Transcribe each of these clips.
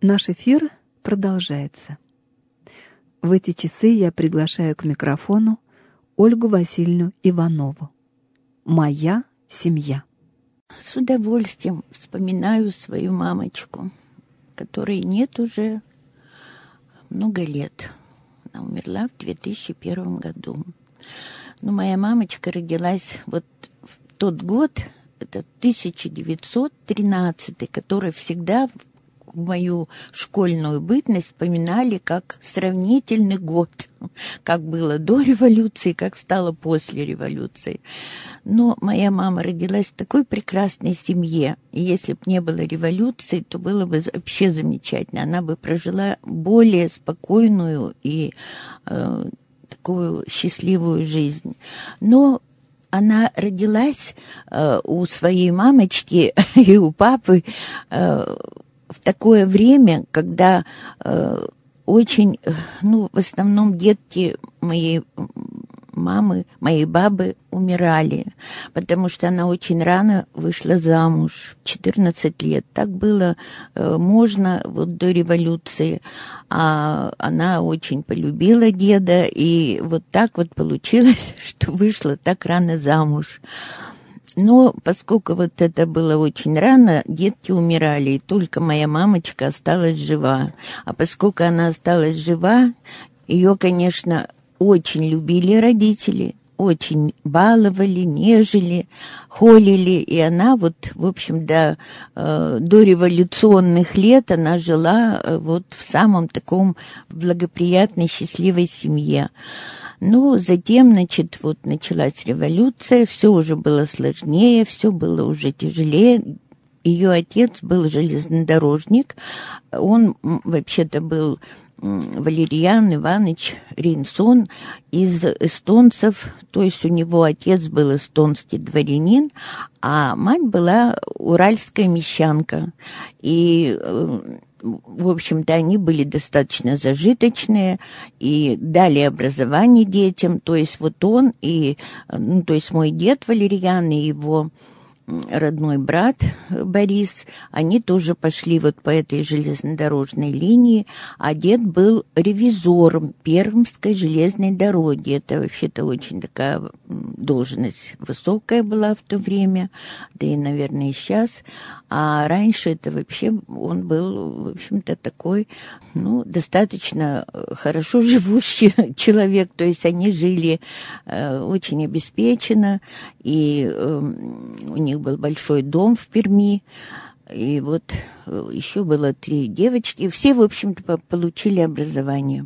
Наш эфир продолжается. В эти часы я приглашаю к микрофону Ольгу Васильевну Иванову. «Моя семья». С удовольствием вспоминаю свою мамочку, которой нет уже много лет. Она умерла в 2001 году. Но моя мамочка родилась вот в тот год, это 1913, который всегда в мою школьную бытность вспоминали как сравнительный год, как было до революции, как стало после революции. Но моя мама родилась в такой прекрасной семье, и если бы не было революции, то было бы вообще замечательно. Она бы прожила более спокойную и такую счастливую жизнь. Но она родилась у своей мамочки и у папы в такое время, когда очень, в основном детки моей мамы, моей бабы умирали, потому что она очень рано вышла замуж, в 14 лет. Так было можно вот до революции. А она очень полюбила деда, и вот так вот получилось, что вышла так рано замуж. Но поскольку вот это было очень рано, детки умирали, и только моя мамочка осталась жива. А поскольку она осталась жива, ее, конечно, очень любили родители, очень баловали, нежели, холили, и она вот, в общем, до революционных лет она жила вот в самом таком благоприятной, счастливой семье. Но затем, значит, вот началась революция, все уже было сложнее, все было уже тяжелее. Ее отец был железнодорожник, он вообще-то был Валерьян Иванович Рейнсон из эстонцев, то есть у него отец был эстонский дворянин, а мать была уральская мещанка. И в общем-то, они были достаточно зажиточные и дали образование детям. То есть вот он и, то есть мой дед Валерьян и его родной брат Борис, они тоже пошли вот по этой железнодорожной линии, а дед был ревизором Пермской железной дороги. Это вообще-то очень такая должность высокая была в то время, да и, наверное, и сейчас. А раньше это вообще он был, в общем-то, такой, достаточно хорошо живущий человек. То есть они жили очень обеспеченно, и у них был большой дом в Перми, и вот еще было 3 девочки, и все, в общем-то, получили образование.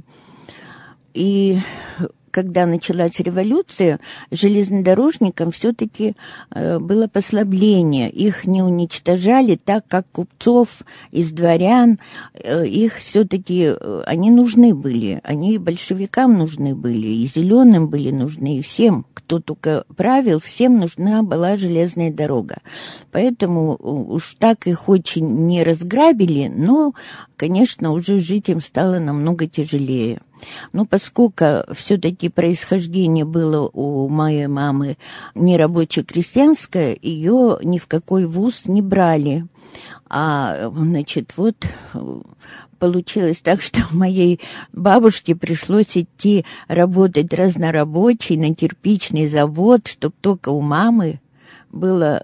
И когда началась революция, железнодорожникам все-таки было послабление. Их не уничтожали так, как купцов из дворян. Их все-таки, они нужны были. Они большевикам нужны были, и зеленым были нужны, и всем, кто только правил, всем нужна была железная дорога. Поэтому уж так их очень не разграбили, но, конечно, уже жить им стало намного тяжелее. Но поскольку все-таки происхождение было у моей мамы не рабоче-крестьянское, ее ни в какой вуз не брали. А, значит, вот получилось так, что моей бабушке пришлось идти работать разнорабочей на кирпичный завод, чтобы только у мамы было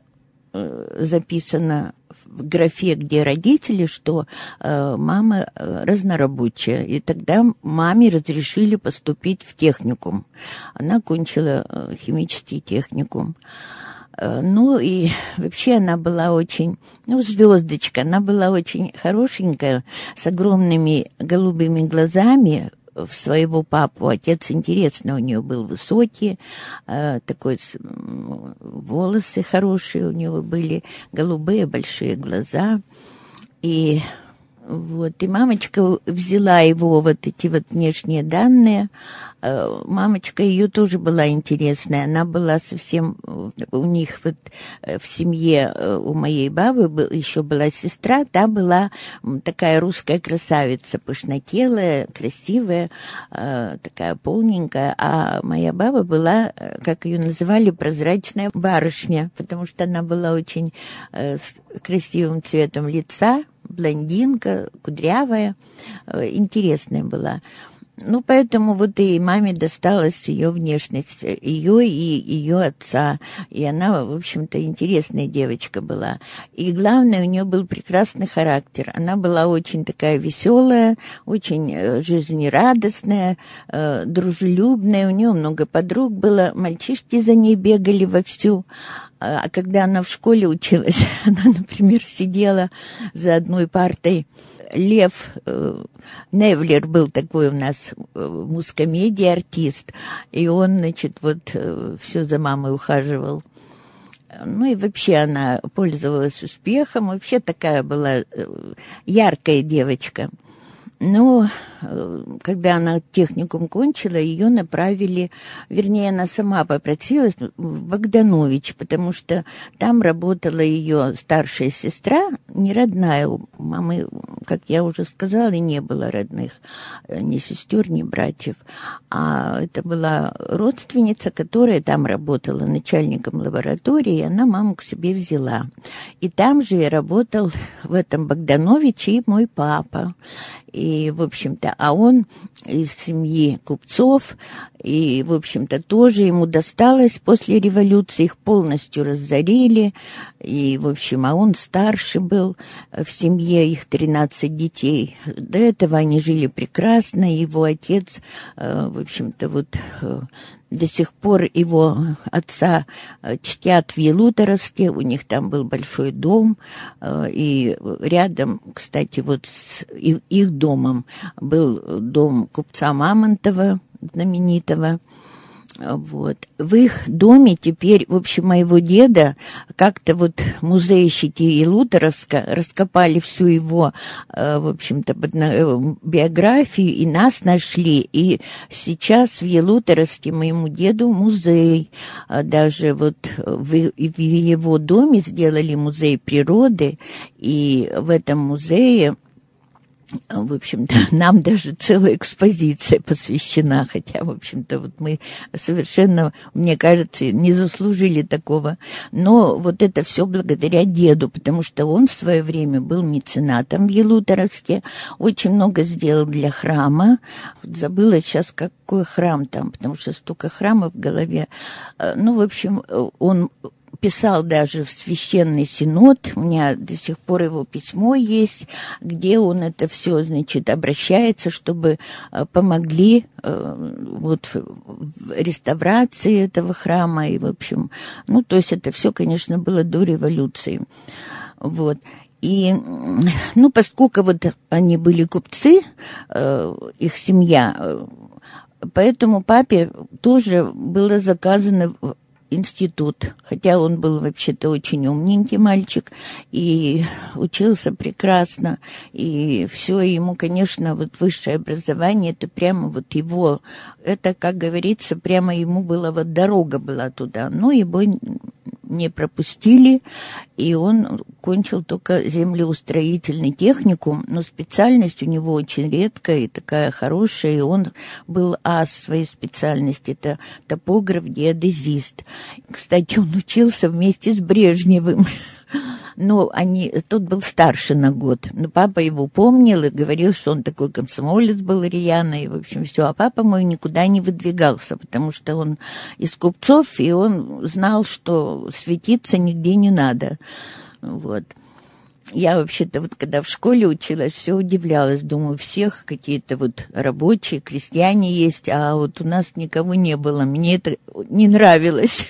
записано в графе, где родители, что мама разнорабочая. И тогда маме разрешили поступить в техникум. Она кончила химический техникум. Ну и вообще она была очень, звездочка, она была очень хорошенькая, с огромными голубыми глазами, в своего папу. Отец интересный у нее был, высокий, такой, волосы хорошие у него были, голубые большие глаза. И мамочка взяла его вот эти вот внешние данные. Мамочка ее тоже была интересная. Она была совсем... У них вот в семье у моей бабы еще была сестра. Та была такая русская красавица, пышнотелая, красивая, такая полненькая. А моя баба была, как ее называли, прозрачная барышня, потому что она была очень с красивым цветом лица, блондинка, кудрявая, интересная была. Ну, поэтому вот и маме досталась ее внешность, ее и ее отца. И она, в общем-то, интересная девочка была. И главное, у нее был прекрасный характер. Она была очень такая веселая, очень жизнерадостная, дружелюбная. У нее много подруг было. Мальчишки за ней бегали вовсю. А когда она в школе училась, она, например, сидела за одной партой. Лев Невлер был такой у нас мускомедий артист, и он, значит, вот все за мамой ухаживал. Ну и вообще она пользовалась успехом, вообще такая была яркая девочка. Но когда она техникум кончила, ее направили, вернее, она сама попросилась в Богданович, потому что там работала ее старшая сестра, не родная. У мамы, как я уже сказала, не было родных, ни сестер, ни братьев. А это была родственница, которая там работала начальником лаборатории, и она маму к себе взяла. И там же и работал в этом Богдановиче и мой папа. И, в общем-то, а он из семьи купцов, и, в общем-то, тоже ему досталось после революции, их полностью разорили, и, в общем, а он старше был в семье, их 13 детей. До этого они жили прекрасно, его отец, в общем-то, вот... До сих пор его отца чтят в Елуторовске, у них там был большой дом, и рядом, кстати, вот с их домом был дом купца Мамонтова, знаменитого. Вот. В их доме теперь, в общем, моего деда как-то вот музейщики Елуторовска раскопали всю его, в общем-то, биографию, и нас нашли. И сейчас в Елуторовске моему деду музей. Даже вот в его доме сделали музей природы, и в этом музее... В общем-то, нам даже целая экспозиция посвящена, хотя, в общем-то, вот мы совершенно, мне кажется, не заслужили такого. Но вот это все благодаря деду, потому что он в свое время был меценатом в Елуторовске, очень много сделал для храма. Забыла сейчас, какой храм там, потому что столько храмов в голове. Ну, в общем, он... писал даже в Священный Синод, у меня до сих пор его письмо есть, где он это все, значит, обращается, чтобы помогли вот в реставрации этого храма, и, в общем, ну, то есть это все, конечно, было до революции, вот. И, ну, поскольку вот они были купцы, их семья, поэтому папе тоже было заказано институт, хотя он был вообще-то очень умненький мальчик и учился прекрасно, и все ему, конечно, вот высшее образование, это прямо вот его, это, как говорится, прямо ему была вот дорога была туда, но его не пропустили, и он кончил только землеустроительный техникум, но специальность у него очень редкая и такая хорошая, и он был ас своей специальности, это топограф, геодезист. Кстати, он учился вместе с Брежневым. Но тот был старше на год. Но папа его помнил и говорил, что он такой комсомолец был рьяный, и, в общем, все. А папа мой никуда не выдвигался, потому что он из купцов, и он знал, что светиться нигде не надо. Вот. Я вообще-то вот когда в школе училась, все удивлялась. Думаю, всех какие-то вот рабочие, крестьяне есть, а вот у нас никого не было. Мне это не нравилось.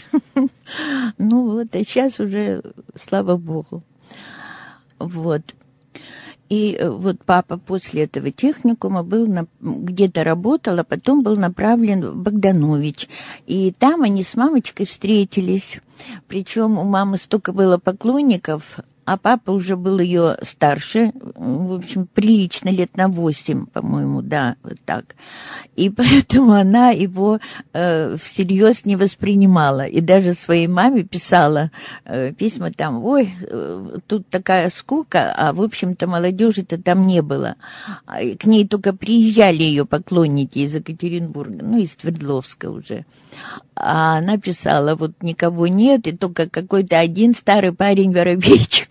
Ну вот, а сейчас уже, слава богу. Вот. И вот папа после этого техникума где-то работал, а потом был направлен в Богданович. И там они с мамочкой встретились. Причем у мамы столько было поклонников, а папа уже был ее старше, в общем, прилично, лет на 8, по-моему, да, вот так. И поэтому она его всерьез не воспринимала. И даже своей маме писала письма там, ой, тут такая скука, а, в общем-то, молодежи-то там не было. К ней только приезжали ее поклонники из Екатеринбурга, ну, из Свердловска уже. А она писала, вот никого нет, и только какой-то один старый парень-воробейчик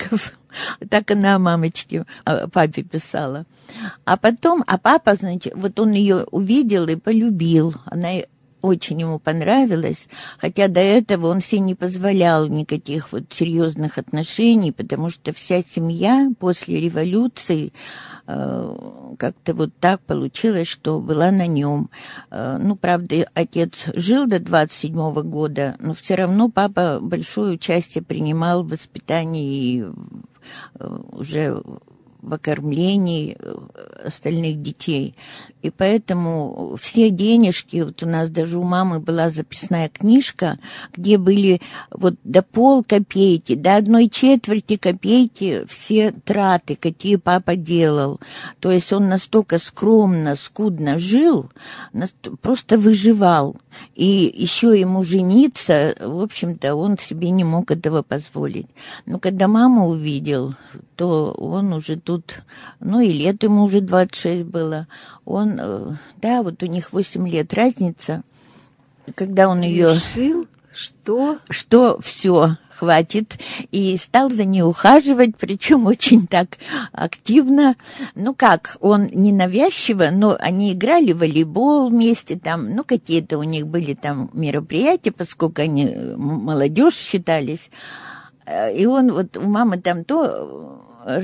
мальчиков. Так она о мамочке, о папе писала. А потом, папа, значит, вот он ее увидел и полюбил. Она очень ему понравилась, хотя до этого он себе не позволял никаких вот серьезных отношений, потому что вся семья после революции как-то вот так получилось, что была на нем. Ну, правда, отец жил до 27-го года, но все равно папа большое участие принимал в воспитании и уже в окормлении остальных детей. И поэтому все денежки, вот у нас даже у мамы была записная книжка, где были вот до полкопейки, до 1/4 копейки все траты, какие папа делал. То есть он настолько скромно, скудно жил, просто выживал. И еще ему жениться, в общем-то, он себе не мог этого позволить. Но когда маму увидел, то он уже тут, ну и лет ему уже 26 было, он, да, вот у них 8 лет разница, когда он ее... Решил, что все, хватит, и стал за ней ухаживать, причем очень так активно. Ну как, он ненавязчиво, но они играли в волейбол вместе там, ну какие-то у них были там мероприятия, поскольку они молодежь считались. И он, вот у мамы там то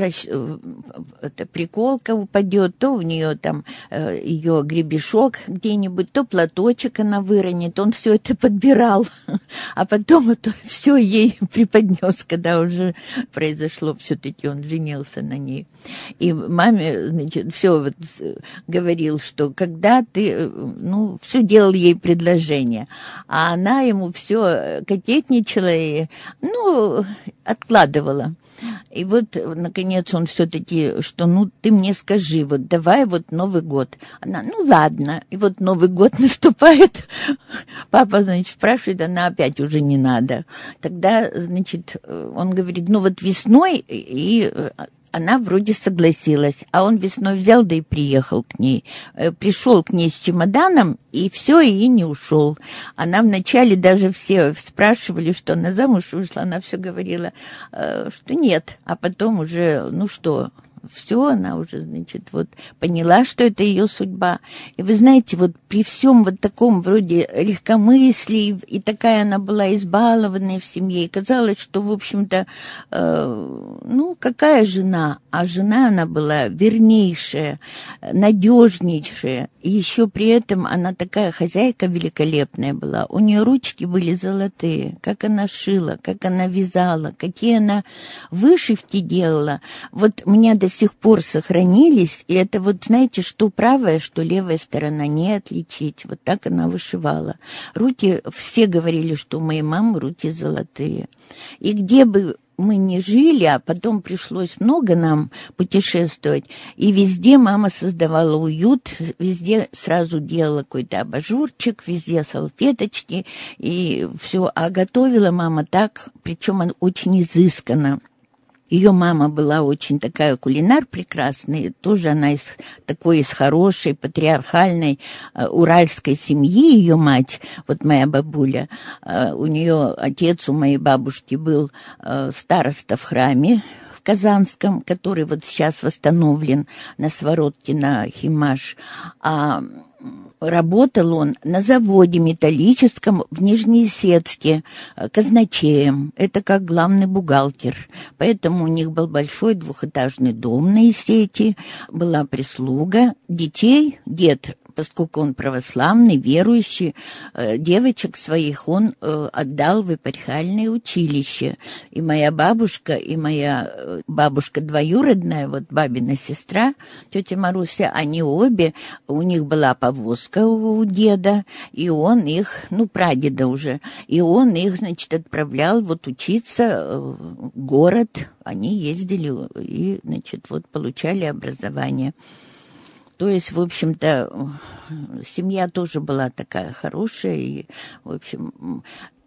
приколка упадет, то у нее там ее гребешок где-нибудь, то платочек она выронит, он все это подбирал, а потом это все ей преподнес, когда уже произошло, все-таки он женился на ней. И маме, значит, все вот говорил, что когда ты, ну, все делал ей предложение, а она ему все кокетничала и, ну, откладывала. И вот, наконец, он все-таки, что, ну, ты мне скажи, вот давай вот Новый год. Она, ну, ладно. И вот Новый год наступает. Папа, значит, спрашивает, она опять уже не надо. Тогда, значит, он говорит, ну, вот весной, и она вроде согласилась, а он весной взял, да и приехал к ней. Пришел к ней с чемоданом, и все, и не ушел. Она вначале даже все спрашивали, что она замуж вышла, она все говорила, что нет, а потом уже, ну что... Все, она уже, значит, вот поняла, что это ее судьба. И вы знаете, вот при всем вот таком вроде легкомыслии, и такая она была избалованная в семье, и казалось, что, в общем-то, ну, какая жена? А жена она была вернейшая, надежнейшая, и еще при этом она такая хозяйка великолепная была. У нее ручки были золотые, как она шила, как она вязала, какие она вышивки делала. Вот у меня до сих пор сохранились, и это вот, знаете, что правая, что левая сторона, не отличить. Вот так она вышивала. Руки, все говорили, что у моей мамы руки золотые. И где бы мы не жили, а потом пришлось много нам путешествовать, и везде мама создавала уют, везде сразу делала какой-то абажурчик, везде салфеточки, и все. А готовила мама так, причем она очень изысканно. Ее мама была очень такая кулинар прекрасная, тоже она из хорошей, патриархальной уральской семьи, ее мать, вот моя бабуля, у нее отец у моей бабушки был староста в храме в Казанском, который вот сейчас восстановлен на Своротке, на Химаш, работал он на заводе металлическом в Нижнесецке казначеем. Это как главный бухгалтер. Поэтому у них был большой двухэтажный дом на Исете, была прислуга, детей, дед, поскольку он православный, верующий, девочек своих он отдал в епархиальное училище. И моя бабушка двоюродная, вот бабина сестра, тетя Маруся, они обе, у них была повозка у деда, и он их, ну, прадеда уже, и он их, значит, отправлял вот учиться в город. Они ездили и, значит, вот получали образование. То есть, в общем-то, семья тоже была такая хорошая, и, в общем,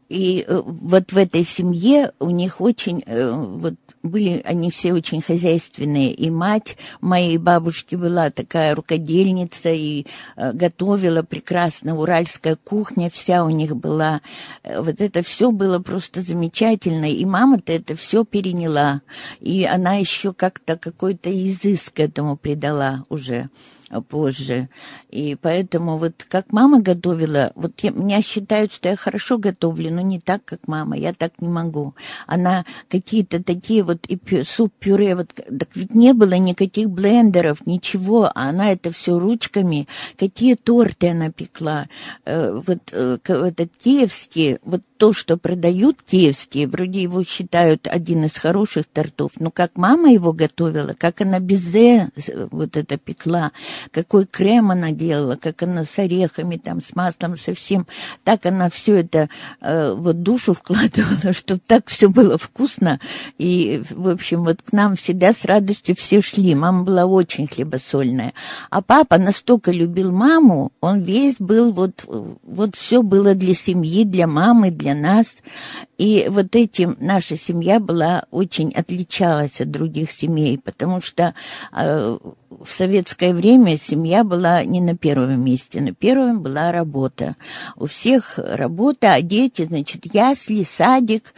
И вот в этой семье у них очень, вот были они все очень хозяйственные, и мать моей бабушки была такая рукодельница и готовила прекрасно, уральская кухня вся у них была, вот это все было просто замечательно, и мама-то это все переняла, и она еще как-то какой-то изыск этому придала уже позже. И поэтому вот как мама готовила, вот меня считают, что я хорошо готовлю, но не так, как мама, я так не могу. Она какие-то такие вот и суп-пюре, вот, так ведь не было никаких блендеров, ничего, а она это все ручками, какие торты она пекла. Вот этот киевский, вот то, что продают киевские, вроде его считают один из хороших тортов, но как мама его готовила, как она безе вот это пекла, какой крем она делала, как она с орехами, там, с маслом, совсем, так она все это вот душу вкладывала, чтобы так все было вкусно, и, в общем, вот к нам всегда с радостью все шли, мама была очень хлебосольная, а папа настолько любил маму, он весь был, вот все было для семьи, для мамы, для нас, и вот этим наша семья была очень отличалась от других семей, потому что в советское время семья была не на первом месте, на первом была работа. У всех работа, а дети, значит, ясли, садик,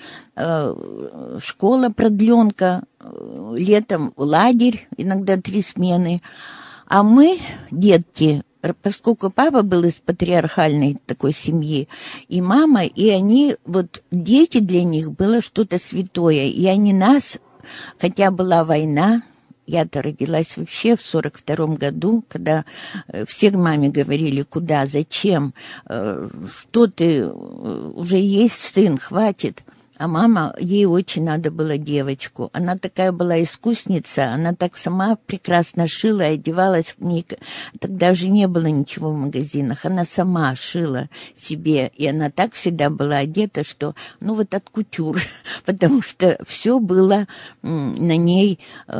школа, продленка, летом лагерь, иногда 3 смены. А мы, детки, поскольку папа был из патриархальной такой семьи, и мама, и они, вот дети для них было что-то святое, и они нас, хотя была война, я-то родилась вообще в 42-м году, когда все маме говорили, куда, зачем, что ты, уже есть сын, хватит. А мама, ей очень надо было девочку. Она такая была искусница, она так сама прекрасно шила и одевалась. Тогда же не было ничего в магазинах. Она сама шила себе, и она так всегда была одета, что, ну вот от кутюр, потому что все было на ней,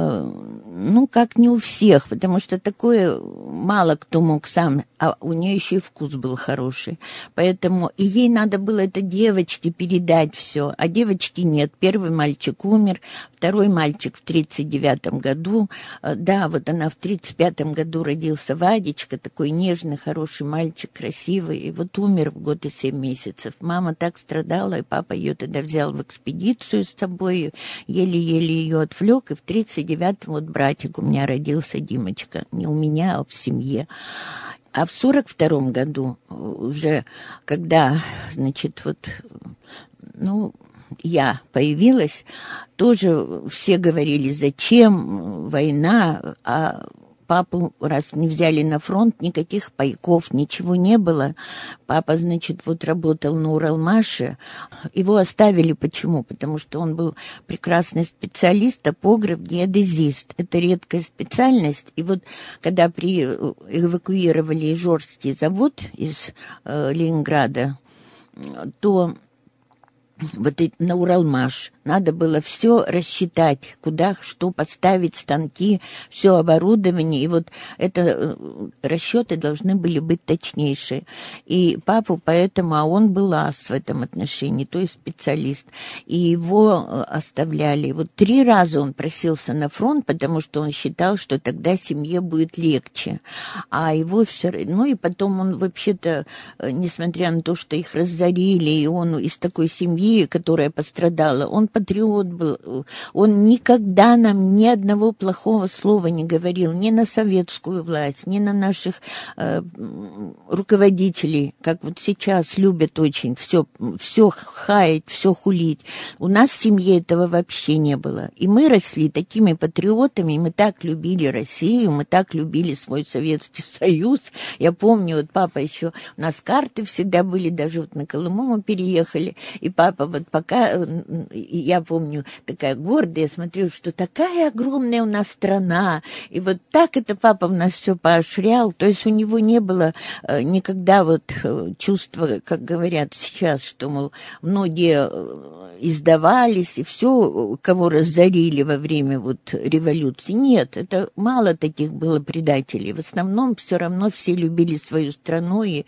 ну как не у всех, потому что такое мало кто мог сам, а у нее еще и вкус был хороший. Поэтому и ей надо было это девочке передать все, а девочки нет. Первый мальчик умер, второй мальчик в 39-м году. Да, вот она в 35-м году родился Вадечка, такой нежный, хороший мальчик, красивый. И вот умер в год и 7 месяцев. Мама так страдала, и папа ее тогда взял в экспедицию с собой, еле-еле ее отвлек. И в 39-м вот братик у меня родился, Димочка. Не у меня, а в семье. А в 42-м году уже, когда, значит, вот, ну, я появилась, тоже все говорили, зачем война, а папу, раз не взяли на фронт, никаких пайков, ничего не было. Папа, значит, вот работал на Уралмаше. Его оставили. Почему? Потому что он был прекрасный специалист, топограф, геодезист. Это редкая специальность. И вот когда эвакуировали Ижорский завод из Ленинграда, то вот на Уралмаш надо было все рассчитать, куда что поставить, станки, все оборудование, и вот это расчеты должны были быть точнейшие. И папу поэтому, а он был ас в этом отношении, то есть специалист, и его оставляли. Вот 3 раза он просился на фронт, потому что он считал, что тогда семье будет легче, а его все... Ну и потом он вообще-то, несмотря на то, что их разорили, и он из такой семьи, которая пострадала, он патриот был, он никогда нам ни одного плохого слова не говорил, ни на советскую власть, ни на наших руководителей, как вот сейчас любят очень все хаять, все хулить. У нас в семье этого вообще не было. И мы росли такими патриотами, мы так любили Россию, мы так любили свой Советский Союз. Я помню, вот папа еще, у нас карты всегда были, даже вот на Колыму мы переехали, и папа папа, вот пока, я помню, такая гордая, смотрю, что такая огромная у нас страна, и вот так это папа в нас все поощрял, то есть у него не было никогда вот чувства, как говорят сейчас, что, мол, многие издавались, и все, кого разорили во время вот революции. Нет, это мало таких было предателей. В основном все равно все любили свою страну и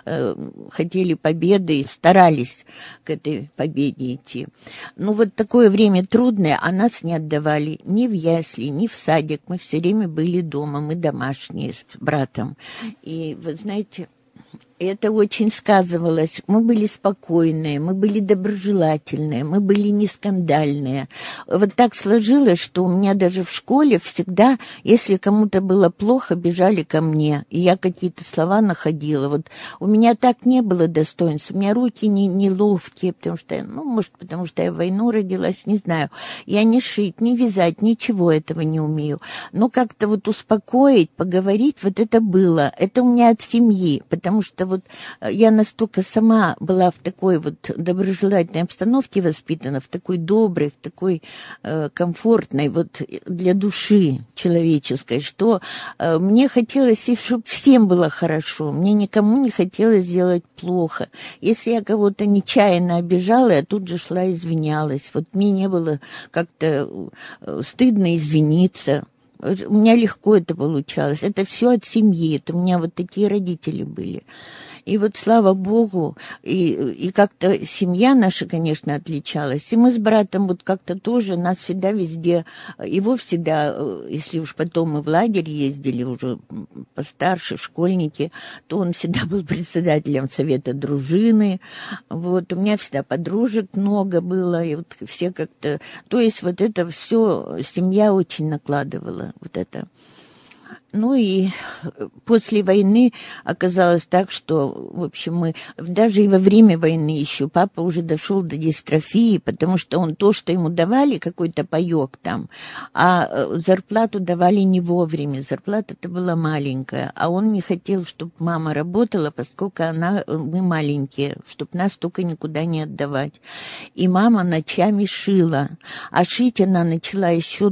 хотели победы, и старались к этой победе идти. Ну, вот такое время трудное, а нас не отдавали ни в ясли, ни в садик. Мы все время были дома, мы домашние с братом. И, вы знаете, это очень сказывалось. Мы были спокойные, мы были доброжелательные, мы были не скандальные. Вот так сложилось, что у меня даже в школе всегда, если кому-то было плохо, бежали ко мне, и я какие-то слова находила. Вот у меня так не было достоинства, у меня руки не ловкие, потому что, ну, может, потому что я в войну родилась, не знаю. Я не шить, не вязать, ничего этого не умею. Но как-то вот успокоить, поговорить, вот это было. Это у меня от семьи, потому что вот я настолько сама была в такой вот доброжелательной обстановке воспитана, в такой доброй, в такой комфортной вот для души человеческой, что мне хотелось, чтобы всем было хорошо, мне никому не хотелось сделать плохо. Если я кого-то нечаянно обижала, я тут же шла и извинялась. Вот мне не было как-то стыдно извиниться. У меня легко это получалось. Это все от семьи. Это у меня вот такие родители были. И вот, слава Богу, и как-то семья наша, конечно, отличалась. И мы с братом вот как-то тоже, нас всегда везде, его всегда, если уж потом мы в лагерь ездили, уже постарше, школьники, то он всегда был председателем совета дружины. Вот, у меня всегда подружек много было, и вот все как-то... То есть вот это все семья очень накладывала, вот это... Ну и после войны оказалось так, что, в общем, мы даже и во время войны еще папа уже дошел до дистрофии, потому что он то, что ему давали, какой-то паёк там, а зарплату давали не вовремя, зарплата-то была маленькая, а он не хотел, чтобы мама работала, поскольку мы маленькие, чтобы нас только никуда не отдавать. И мама ночами шила, а шить она начала еще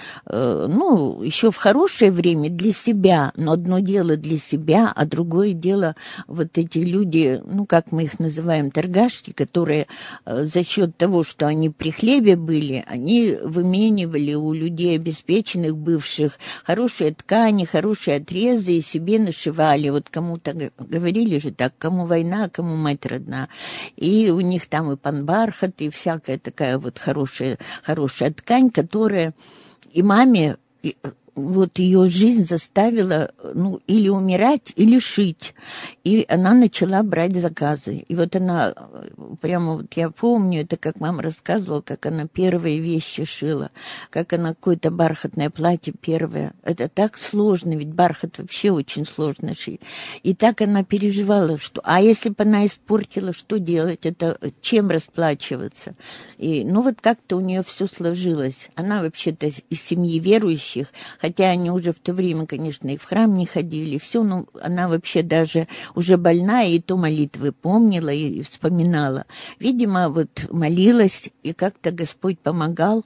еще в хорошее время для себя, но одно дело для себя, а другое дело вот эти люди, ну, как мы их называем, торгашки, которые за счет того, что они при хлебе были, они выменивали у людей обеспеченных бывших хорошие ткани, хорошие отрезы и себе нашивали. Вот кому-то говорили же так, кому война, кому мать родна. И у них там и панбархат, и всякая такая вот хорошая ткань, которая и маме... Вот ее жизнь заставила, ну, или умирать, или шить. И она начала брать заказы. И вот она, прямо вот я помню, это как мама рассказывала, как она первые вещи шила, как она какое-то бархатное платье первое. Это так сложно, ведь бархат вообще очень сложно шить. И так она переживала, что, а если бы она испортила, что делать? Это чем расплачиваться? И, ну, вот как-то у нее все сложилось. Она вообще-то из семьи верующих, хотя они уже в то время, конечно, и в храм не ходили, все, но она вообще даже уже больная, и то молитвы помнила и вспоминала. Видимо, вот молилась, и как-то Господь помогал.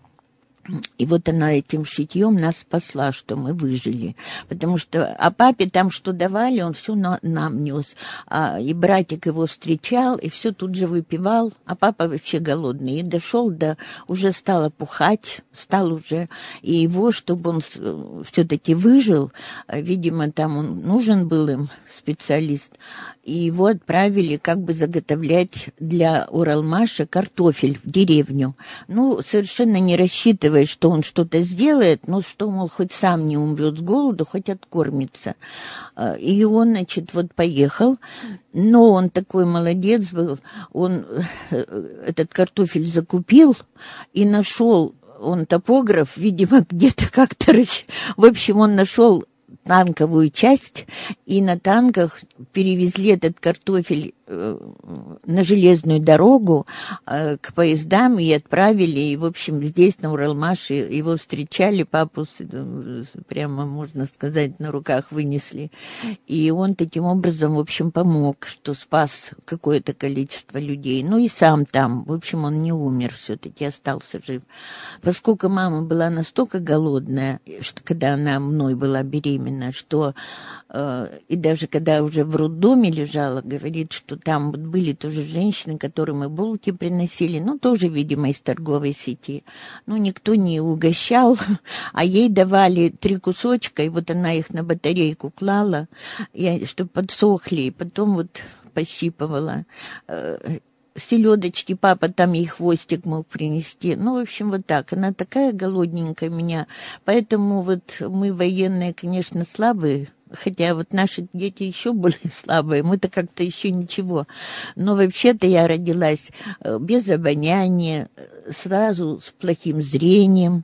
И вот она этим шитьем нас спасла, что мы выжили. Потому что, а папе там что давали, он все нам нес. И братик его встречал, и все тут же выпивал. А папа вообще голодный. И дошел уже стал опухать, и его, чтобы он все-таки выжил, видимо, там он нужен был им, специалист, и его отправили как бы заготовлять для Уралмаша картофель в деревню. Ну, совершенно не рассчитывая, что он что-то сделает, но что, мол, хоть сам не умрет с голоду, хоть откормится. И он, значит, вот поехал, но он такой молодец был, он этот картофель закупил и нашел, он топограф, видимо, где-то как-то, в общем, он нашел танковую часть, и на танках перевезли этот картофель на железную дорогу к поездам и отправили. И, в общем, здесь, на Уралмаше, его встречали, папу прямо, можно сказать, на руках вынесли. И он таким образом, в общем, помог, что спас какое-то количество людей. Ну и сам там, в общем, он не умер, все-таки остался жив. Поскольку мама была настолько голодная, что когда она мной была беременна, что и даже когда уже в роддоме лежала, говорит, что там вот были тоже женщины, которым и булки приносили, ну, тоже, видимо, из торговой сети. Ну, никто не угощал, а ей давали 3 кусочка, и вот она их на батарейку клала, чтобы подсохли, и потом вот пощипывала. Селедочки, папа там ей хвостик мог принести. Ну, в общем, вот так. Она такая голодненькая меня. Поэтому вот мы военные, конечно, слабые, хотя вот наши дети еще более слабые, мы-то как-то еще ничего. Но вообще-то я родилась без обоняния, сразу с плохим зрением,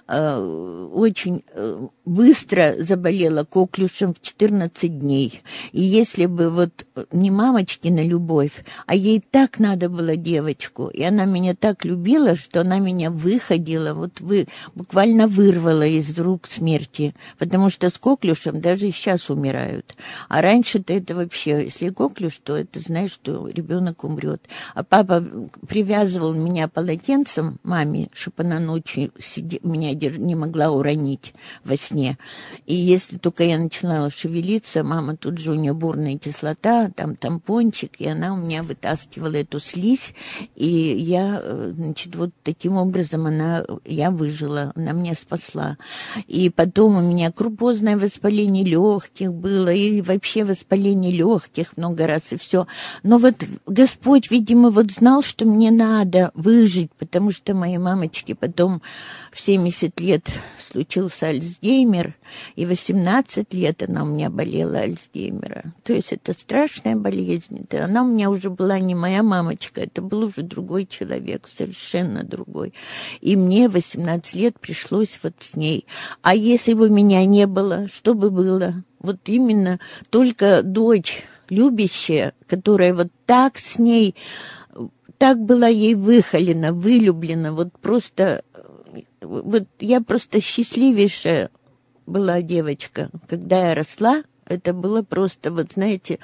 очень быстро заболела коклюшем в 14 дней. И если бы вот не мамочкина любовь, а ей так надо было девочку, и она меня так любила, что она меня выходила, вот буквально вырвала из рук смерти, потому что с коклюшем даже сейчас умирают. А раньше-то это вообще, если коклюш, то это знаешь, что ребенок умрет. А папа привязывал меня полотенцем маме, чтобы она ночью меня не могла уронить во сне. И если только я начинала шевелиться, мама тут же, у нее бурная кислота, там тампончик, и она у меня вытаскивала эту слизь, и я, значит, вот таким образом я выжила, она меня спасла. И потом у меня крупозное воспаление легких было, и вообще воспаление легких много раз, и все. Но вот Господь, видимо, вот знал, что мне надо выжить, потому что моей мамочке потом в 70 лет случился Альцгеймер, и 18 лет она у меня болела Альцгеймера. То есть это страшная болезнь. Она у меня уже была не моя мамочка, это был уже другой человек, совершенно другой. И мне 18 лет пришлось вот с ней. А если бы меня не было, что бы было? Вот именно только дочь любящая, которая вот так с ней, так была ей выхолена, вылюблена, вот просто, вот я просто счастливейшая была девочка, когда я росла. Это было просто, вот знаете,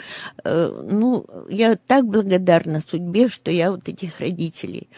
я так благодарна судьбе, что я вот этих родителей.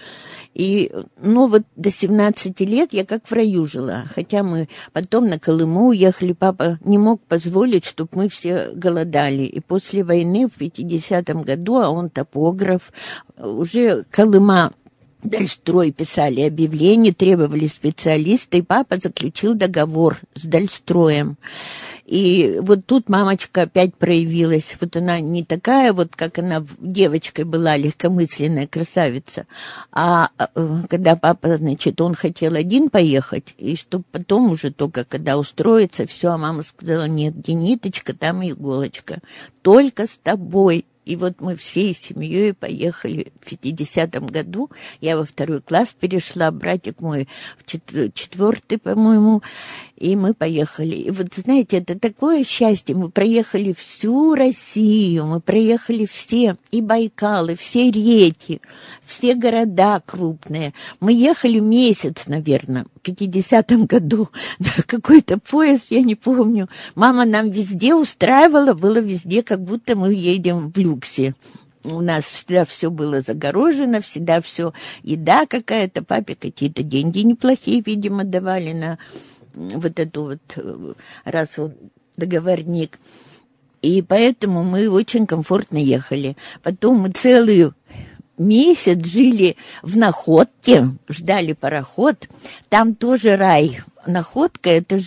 Но вот до 17 лет я как в раю жила. Хотя мы потом на Колыму уехали, папа не мог позволить, чтобы мы все голодали. И после войны в 50-м году, а он топограф, уже Колыма, Дальстрой писали объявление, требовали специалиста, и папа заключил договор с Дальстроем. И вот тут мамочка опять проявилась. Вот она не такая, вот как она девочкой была, легкомысленная красавица. А когда папа, значит, он хотел один поехать, и чтобы потом уже только когда устроиться, все, а мама сказала, нет, где ниточка, там и иголочка. Только с тобой. И вот мы всей семьей поехали в 50-м году. Я во 2 класс перешла, братик мой в 4-й, по-моему, и мы поехали. И вот, знаете, это такое счастье. Мы проехали всю Россию, мы проехали все, и Байкал, и все реки, все города крупные. Мы ехали месяц, наверное, в 50-м году на какой-то поезд, я не помню. Мама нам везде устраивала, было везде, как будто мы едем в люксе. У нас всегда все было загорожено, всегда все, еда какая-то, папе какие-то деньги неплохие, видимо, давали на вот эту вот, раз вот договорник. И поэтому мы очень комфортно ехали. Потом мы целый месяц жили в Находке, ждали пароход. Там тоже рай. Находка,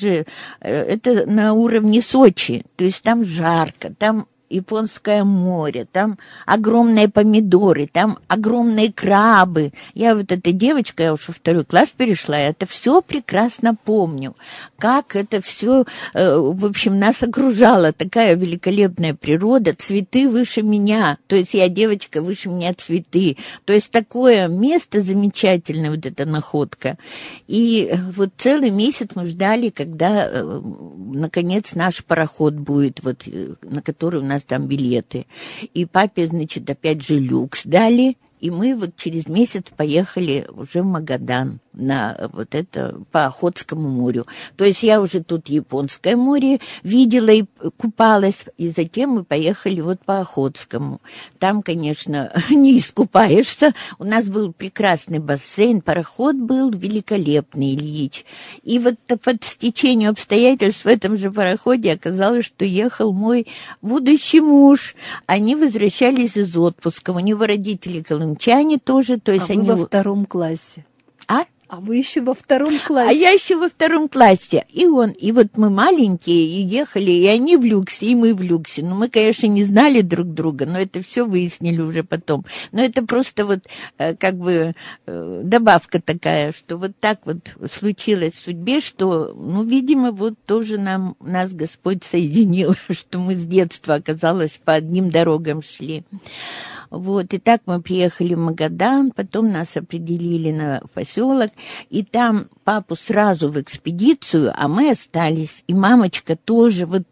это на уровне Сочи. То есть там жарко, там Японское море, там огромные помидоры, там огромные крабы. Я вот эта девочка, я уже во 2 класс перешла, я это все прекрасно помню. Как это все, в общем, нас окружала такая великолепная природа, цветы выше меня, то есть я девочка, выше меня цветы. То есть такое место замечательное, вот эта Находка. И вот целый месяц мы ждали, когда, наконец, наш пароход будет, вот, на который у нас там билеты. И папе, значит, опять же люкс дали. И мы вот через месяц поехали уже в Магадан на вот это по Охотскому морю. То есть я уже тут Японское море видела и купалась, и затем мы поехали вот по Охотскому. Там, конечно, не искупаешься. У нас был прекрасный бассейн, пароход был великолепный, Ильич. И вот под стечением обстоятельств в этом же пароходе оказалось, что ехал мой будущий муж. Они возвращались из отпуска. У него родители колымчане тоже. То есть они... вы во втором классе. А вы еще во втором классе. А я еще во втором классе. И вот мы маленькие, и ехали, и они в люксе, и мы в люксе. Ну, мы, конечно, не знали друг друга, но это все выяснили уже потом. Но это просто вот как бы добавка такая, что вот так вот случилось в судьбе, что, ну, видимо, вот тоже нас Господь соединил, что мы с детства, оказалось, по одним дорогам шли. Вот, и так мы приехали в Магадан, потом нас определили на поселок, и там папу сразу в экспедицию, а мы остались. И мамочка тоже вот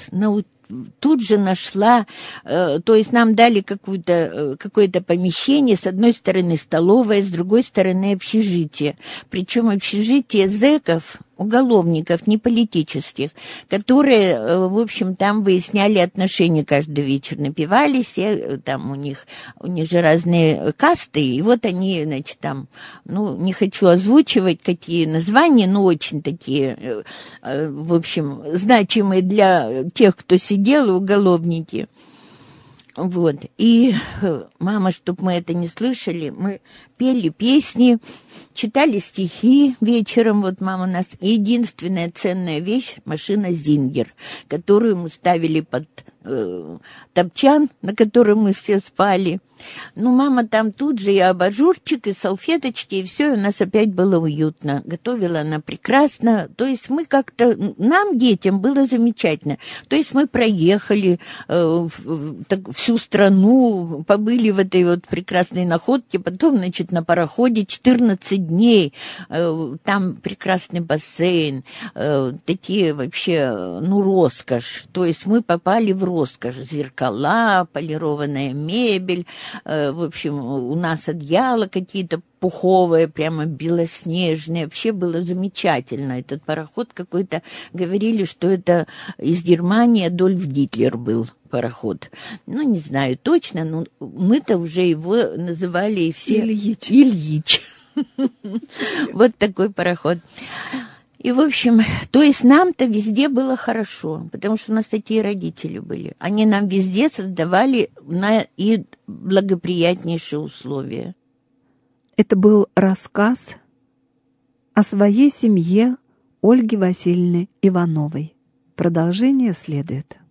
тут же нашла, то есть нам дали какое-то помещение, с одной стороны столовая, с другой стороны общежитие. Причем общежитие зэков, уголовников, не политических, которые, в общем, там выясняли отношения каждый вечер, напивались, и там у них же разные касты, и вот они, значит, там, ну, не хочу озвучивать, какие названия, но очень такие, в общем, значимые для тех, кто сидел, уголовники. Вот, и мама, чтобы мы это не слышали, мы пели песни, читали стихи вечером, вот мама у нас. Единственная ценная вещь — машина «Зингер», которую мы ставили под топчан, на котором мы все спали. Ну, мама там тут же и абажурчик, и салфеточки, и все, и у нас опять было уютно. Готовила она прекрасно. То есть мы как-то, нам, детям, было замечательно. То есть мы проехали всю страну, побыли в этой вот прекрасной находке, потом, значит, на пароходе 14 дней. Там прекрасный бассейн, такие вообще, ну, роскошь. То есть мы попали в роскошь. Зеркала, полированная мебель. В общем, у нас одеяла какие-то пуховые, прямо белоснежные. Вообще было замечательно. Этот пароход какой-то, говорили, что это из Германии Адольф Гитлер был пароход. Ну, не знаю точно, но мы-то уже его называли и все... Ильич. Вот такой пароход. И, в общем, то есть нам-то везде было хорошо, потому что у нас такие родители были. Они нам везде создавали и благоприятнейшие условия. Это был рассказ о своей семье Ольги Васильевны Ивановой. Продолжение следует.